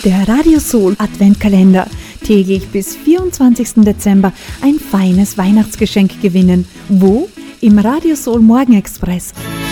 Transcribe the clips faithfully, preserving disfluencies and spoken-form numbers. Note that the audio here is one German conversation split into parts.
Der Radio Soul Adventkalender. Täglich bis vierundzwanzigsten Dezember ein feines Weihnachtsgeschenk gewinnen. Wo? Im Radio Soul Morgenexpress.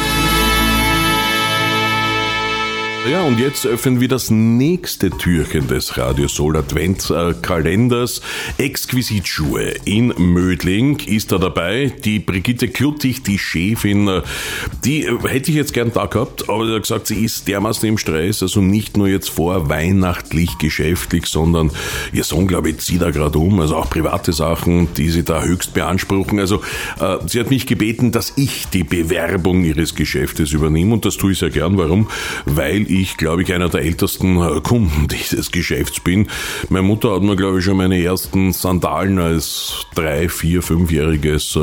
Ja, und jetzt öffnen wir das nächste Türchen des Radio Soul Adventskalenders. Exquisitschuhe in Mödling ist da dabei. Die Brigitte Kluttig, die Chefin, die hätte ich jetzt gern da gehabt, aber sie hat gesagt, sie ist dermaßen im Stress, also nicht nur jetzt vorweihnachtlich, geschäftlich, sondern ihr Sohn, glaube ich, zieht da gerade um, also auch private Sachen, die sie da höchst beanspruchen. Also äh, sie hat mich gebeten, dass ich die Bewerbung ihres Geschäftes übernehme, und das tue ich sehr gern. Warum? Weil ich, glaube ich, einer der ältesten Kunden dieses Geschäfts bin. Meine Mutter hat mir, glaube ich, schon meine ersten Sandalen als drei-, vier-, fünfjähriges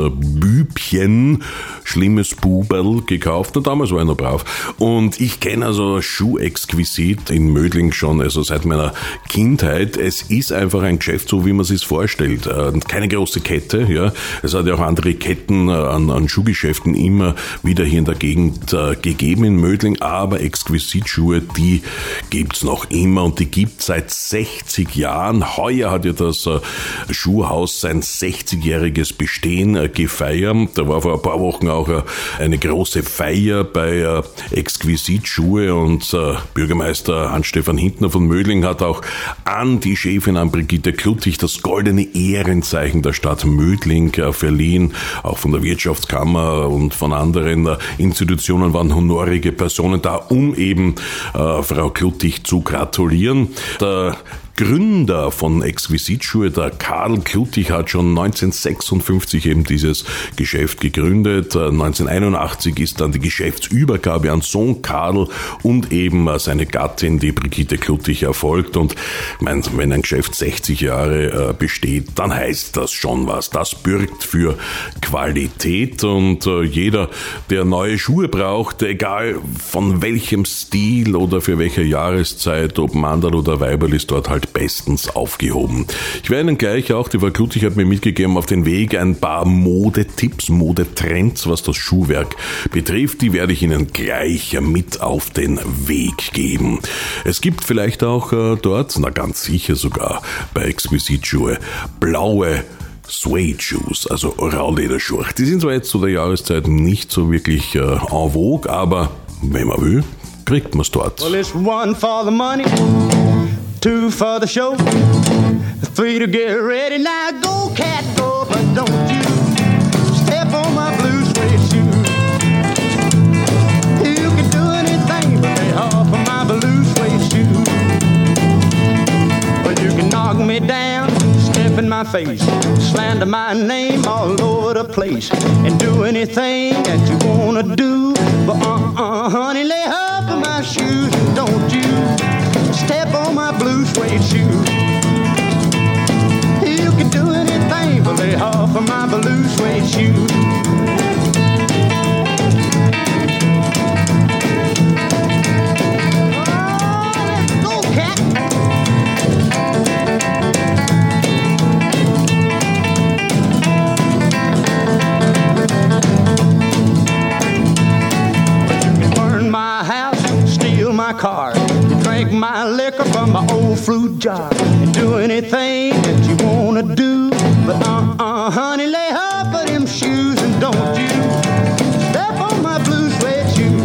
Bübchen, schlimmes Buberl, gekauft. Und damals war ich noch brav. Und ich kenne also Schuhexquisit in Mödling schon, also seit meiner Kindheit. Es ist einfach ein Geschäft, so wie man es sich vorstellt. Keine große Kette, ja. Es hat ja auch andere Ketten an, an Schuhgeschäften immer wieder hier in der Gegend gegeben in Mödling, aber Exquisitschuhe, die gibt's noch immer, und die gibt's seit sechzig Jahren. Heuer hat ja das Schuhhaus sein sechzigjähriges Bestehen gefeiert. Da war vor ein paar Wochen auch eine große Feier bei Exquisitschuhe, und Bürgermeister Hans-Stefan Hintner von Mödling hat auch an die Chefin, an Brigitte Kluttig, das goldene Ehrenzeichen der Stadt Mödling verliehen. Auch von der Wirtschaftskammer und von anderen Institutionen waren honorige Personen da, um eben Äh, Frau Kluttig zu gratulieren. Der Gründer von Exquisitschuhe, der Karl Kluttig, hat schon neunzehnhundertsechsundfünfzig eben dieses Geschäft gegründet. neunzehnhunderteinundachtzig ist dann die Geschäftsübergabe an Sohn Karl und eben seine Gattin, die Brigitte Kluttig, erfolgt. Und mein, wenn ein Geschäft sechzig Jahre besteht, dann heißt das schon was. Das bürgt für Qualität, und jeder, der neue Schuhe braucht, egal von welchem Stil oder für welche Jahreszeit, ob Mandel oder Weiberl, ist dort halt bestens aufgehoben. Ich werde Ihnen gleich auch, die Frau Kluttig hat mir mitgegeben, auf den Weg ein paar Modetipps, Modetrends, was das Schuhwerk betrifft, die werde ich Ihnen gleich mit auf den Weg geben. Es gibt vielleicht auch äh, dort, na ganz sicher sogar bei Exquisitschuhe, blaue Suede Shoes, also Raullederschuhe. Die sind zwar jetzt zu der Jahreszeit nicht so wirklich äh, en vogue, aber wenn man will, kriegt man es dort. Well, it's one for the money, two for the show, three to get ready. Now go, cat, go, but don't you step on my blue suede shoe. You can do anything but lay off of my blue suede shoe. Well, you can knock me down, step in my face, slander my name all over the place, and do anything that you wanna do. But uh-uh, honey, lay off of my shoes, and don't you step on my blue suede shoe. You can do anything but lay off of my blue suede shoe. Oh, let's go, cat. You can burn my house, steal my car, drink my liquor from my old fruit jar, and do anything that you wanna do. But uh-uh, honey, lay off of them shoes, and don't you step on my blue suede shoe.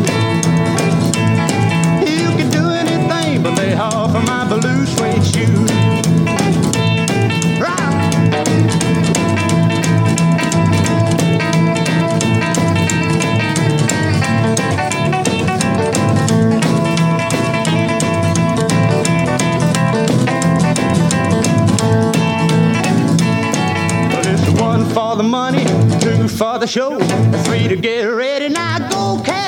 You can do anything but lay off of my blue suede shoe. Right. For the money, two for the show, three to get ready. Now go, cat.